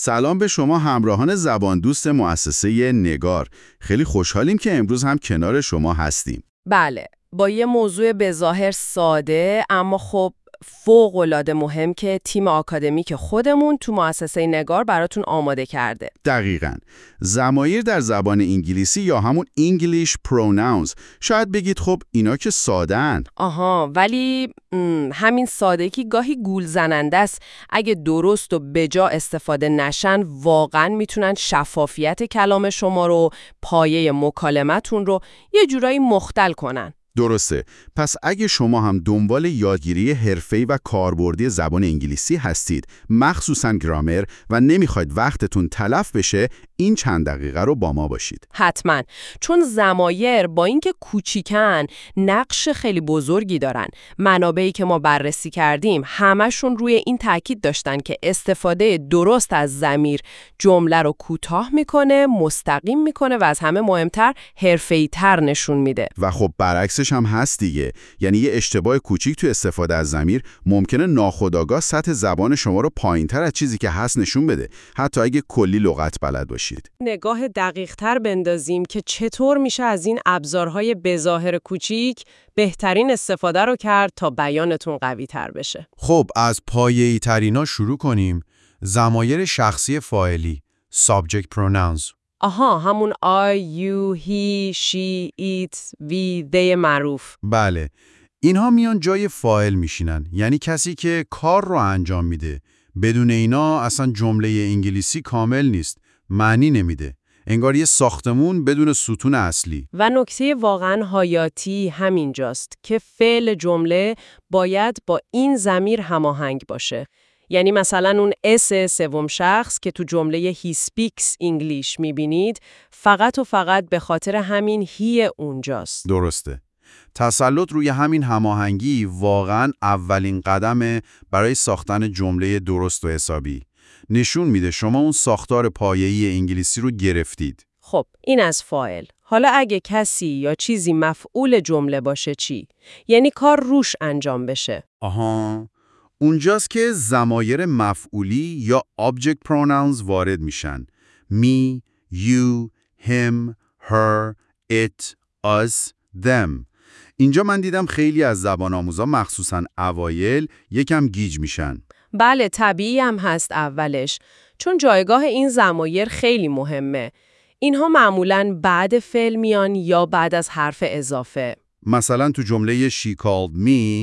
سلام به شما همراهان زبان دوست مؤسسه نگار. خیلی خوشحالیم که امروز هم کنار شما هستیم. بله، با یه موضوع بظاهر ساده اما خب فوق‌العاده مهم که تیم آکادمیک خودمون تو مؤسسه نگار براتون آماده کرده. دقیقاً. ضمایر در زبان انگلیسی یا همون English pronouns. شاید بگید خب اینا که ساده‌اند. آها، ولی همین سادگی گاهی گول زننده است. اگه درست و بجا استفاده نشن واقعاً میتونن شفافیت کلام شما رو، پایه مکالمتون رو یه جورایی مختل کنن. درسته. پس اگه شما هم دنبال یادگیری حرفه‌ای و کاربردی زبان انگلیسی هستید، مخصوصاً گرامر، و نمیخواید وقتتون تلف بشه، این چند دقیقه رو با ما باشید. حتماً، چون ضمایر با اینکه کوچیکن نقش خیلی بزرگی دارن. منابعی که ما بررسی کردیم همشون روی این تاکید داشتن که استفاده درست از ضمیر جمله رو کوتاه میکنه، مستقیم میکنه و از همه مهمتر حرفه‌ای‌تر نشون میده. و خب برعکسش هم هست دیگه. یعنی یه اشتباه کوچیک تو استفاده از ضمیر ممکنه ناخودآگاه سطح زبان شما رو پایین‌تر از چیزی که هست نشون بده، حتی اگه کلی لغت بلد باشید. نگاه دقیق‌تر بندازیم که چطور میشه از این ابزارهای بظاهر کوچیک بهترین استفاده رو کرد تا بیانتون قوی‌تر بشه. خب از پایه‌ای ترینا شروع کنیم. ضمایر شخصی فاعلی subject pronouns. آها، همون I, you, he, she, it, we, they معروف. بله، اینها میان جای فاعل میشینن، یعنی کسی که کار رو انجام میده. بدون اینا اصلا جمله انگلیسی کامل نیست، معنی نمیده. انگار یه ساختمون بدون ستون اصلی. و نکته واقعاً حیاتی همینجاست که فعل جمله باید با این ضمیر هماهنگ باشه. یعنی مثلا اون اس سوم شخص که تو جمله he speaks English میبینید فقط و فقط به خاطر همین he اونجاست. درسته. تسلط روی همین هماهنگی واقعاً اولین قدمه برای ساختن جمله درست و حسابی. نشون میده شما اون ساختار پایه‌ای انگلیسی رو گرفتید. خب این از فاعل. حالا اگه کسی یا چیزی مفعول جمله باشه چی؟ یعنی کار روش انجام بشه. آها، اونجاست که ضمایر مفعولی یا object pronouns وارد میشن. me, you, him, her, it, us, them. اینجا من دیدم خیلی از زبان آموزا مخصوصاً اوایل یکم گیج میشن. بله، طبیعی هم هست اولش، چون جایگاه این ضمایر خیلی مهمه. اینها معمولاً بعد فعل میان یا بعد از حرف اضافه. مثلا تو جمله she called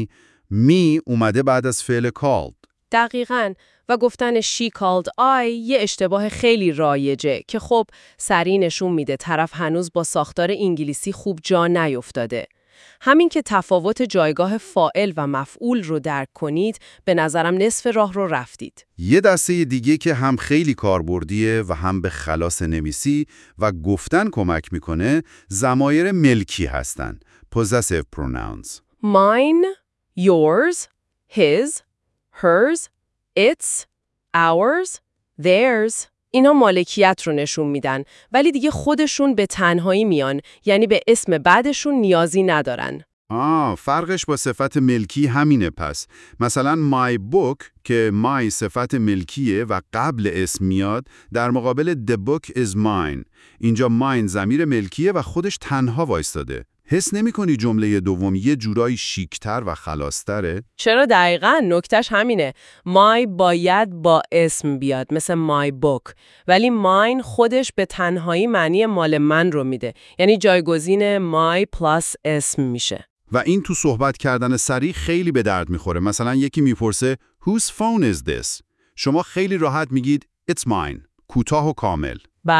me اومده بعد از فعل called. دقیقاً. و گفتن she called I یه اشتباه خیلی رایجه که خب سریع نشون میده طرف هنوز با ساختار انگلیسی خوب جا نیفتاده. همین که تفاوت جایگاه فاعل و مفعول رو درک کنید، به نظرم نصف راه رو رفتید. یه دسته دیگه که هم خیلی کاربردیه و هم به خلاص نویسی و گفتن کمک میکنه، ضمایر ملکی هستن. possessive pronouns. Mine, yours, his, hers, its, ours, theirs. اینا مالکیت رو نشون میدن، ولی دیگه خودشون به تنهایی میان، یعنی به اسم بعدشون نیازی ندارن. فرقش با صفت ملکی همینه پس. مثلا my book که my صفت ملکیه و قبل اسم میاد، در مقابل the book is mine. اینجا mine ضمیر ملکیه و خودش تنها وایستاده. حس نمی‌کنی جمله دوم یه جورایی شیک‌تر و خلاص‌تره؟ چرا؟ دقیقاً نکتهش همینه. my باید با اسم بیاد مثل my book، ولی mine خودش به تنهایی معنی مال من رو میده، یعنی جایگزین my plus اسم میشه. و این تو صحبت کردن سریع خیلی به درد میخوره. مثلا یکی میپرسه whose phone is this؟ شما خیلی راحت میگید it's mine، کوتاه و کامل.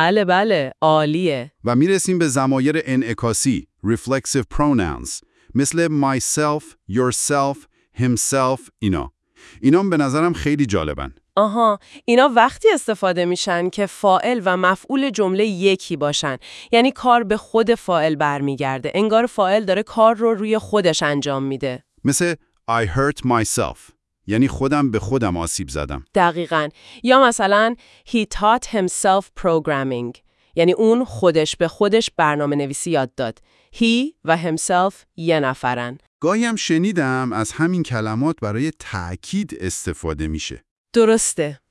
بله، عالیه. و میرسیم به ضمایر انعکاسی reflexive pronouns مثل myself, yourself, himself. اینا به نظرم خیلی جالبن. آها، اینا وقتی استفاده میشن که فاعل و مفعول جمله یکی باشن، یعنی کار به خود فاعل برمیگرده، انگار فاعل داره کار رو روی خودش انجام میده. مثل I hurt myself، یعنی خودم به خودم آسیب زدم. دقیقاً. یا مثلا he taught himself programming، یعنی اون خودش به خودش برنامه نویسی یاد داد. he و himself یه نفرن. گاهی هم شنیدم از همین کلمات برای تأکید استفاده میشه. درسته.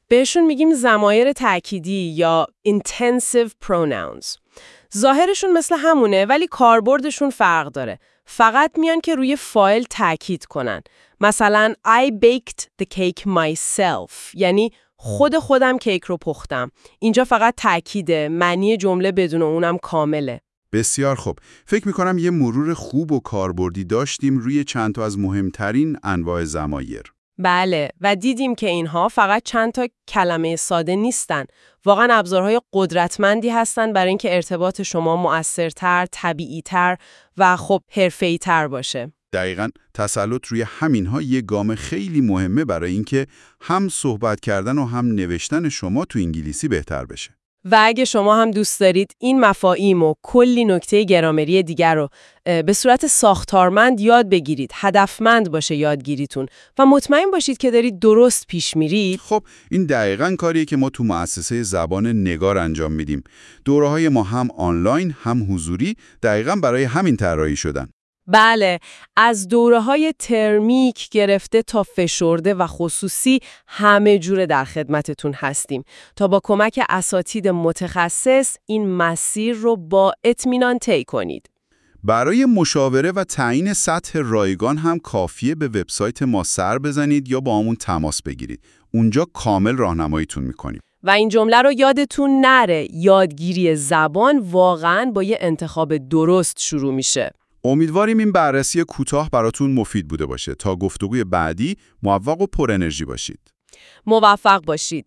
بهشون میگیم ضمایر تأکیدی یا intensive pronouns. ظاهرشون مثل همونه ولی کاربردشون فرق داره. فقط میان که روی فاعل تأکید کنن. مثلا I baked the cake myself، یعنی خودم کیک رو پختم. اینجا فقط تأکیده، معنی جمله بدون اونم کامله. بسیار خوب. فکر میکنم یه مرور خوب و کاربردی داشتیم روی چند تا از مهمترین انواع ضمایر. بله، و دیدیم که اینها فقط چند تا کلمه ساده نیستن. واقعا ابزارهای قدرتمندی هستن برای اینکه ارتباط شما مؤثرتر، طبیعی‌تر و خب حرفه‌ای‌تر باشه. دقیقاً تسلط روی همینها یه گام خیلی مهمه برای اینکه هم صحبت کردن و هم نوشتن شما تو انگلیسی بهتر بشه. و اگه شما هم دوست دارید این مفاهیم و کلی نکته گرامری دیگر رو به صورت ساختارمند یاد بگیرید، هدفمند باشه یادگیریتون و مطمئن باشید که دارید درست پیش میرید. خب این دقیقاً کاریه که ما تو مؤسسه زبان نگار انجام میدیم. دوره‌های ما هم آنلاین هم حضوری دقیقاً برای همین طراحی شدن. بله، از دوره‌های ترمیک گرفته تا فشرده و خصوصی همه جوره در خدمتتون هستیم تا با کمک اساتید متخصص این مسیر رو با اطمینان طی کنید. برای مشاوره و تعیین سطح رایگان هم کافیه به وبسایت ما سر بزنید یا با همون تماس بگیرید. اونجا کامل راهنماییتون می‌کنیم. و این جمله رو یادتون نره، یادگیری زبان واقعاً با یه انتخاب درست شروع میشه. امیدواریم این بررسی کوتاه براتون مفید بوده باشه تا گفتگوی بعدی موفق و پر انرژی باشید. موفق باشید.